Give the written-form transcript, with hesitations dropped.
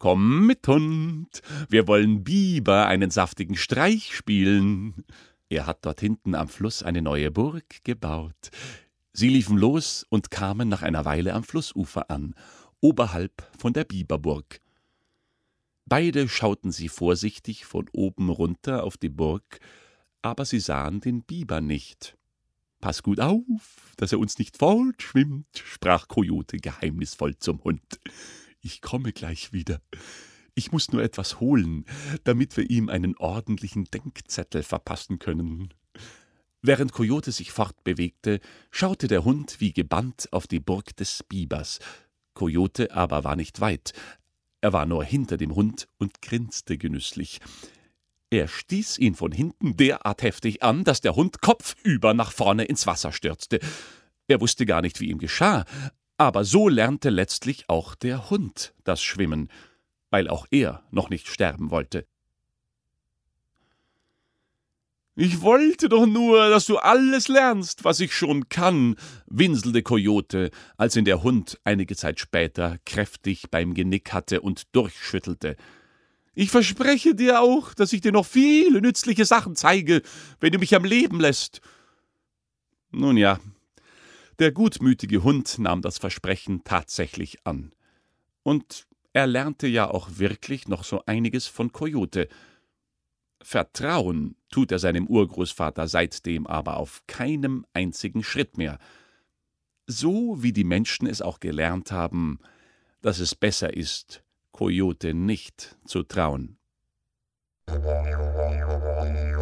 »Komm mit, Hund, wir wollen Biber einen saftigen Streich spielen.« Er hat dort hinten am Fluss eine neue Burg gebaut. Sie liefen los und kamen nach einer Weile am Flussufer an, oberhalb von der Biberburg. Beide schauten sie vorsichtig von oben runter auf die Burg, aber sie sahen den Biber nicht. »Pass gut auf, dass er uns nicht fortschwimmt«, sprach Coyote geheimnisvoll zum Hund. »Ich komme gleich wieder. Ich muß nur etwas holen, damit wir ihm einen ordentlichen Denkzettel verpassen können.« Während Coyote sich fortbewegte, schaute der Hund wie gebannt auf die Burg des Bibers. Coyote aber war nicht weit. Er war nur hinter dem Hund und grinste genüsslich. Er stieß ihn von hinten derart heftig an, dass der Hund kopfüber nach vorne ins Wasser stürzte. Er wusste gar nicht, wie ihm geschah, aber so lernte letztlich auch der Hund das Schwimmen, weil auch er noch nicht sterben wollte. »Ich wollte doch nur, dass du alles lernst, was ich schon kann«, winselte Coyote, als ihn der Hund einige Zeit später kräftig beim Genick hatte und durchschüttelte. »Ich verspreche dir auch, dass ich dir noch viele nützliche Sachen zeige, wenn du mich am Leben lässt.« Nun ja, der gutmütige Hund nahm das Versprechen tatsächlich an. Und er lernte ja auch wirklich noch so einiges von Coyote. Vertrauen tut er seinem Urgroßvater seitdem aber auf keinem einzigen Schritt mehr. So wie die Menschen es auch gelernt haben, dass es besser ist, Coyote nicht zu trauen.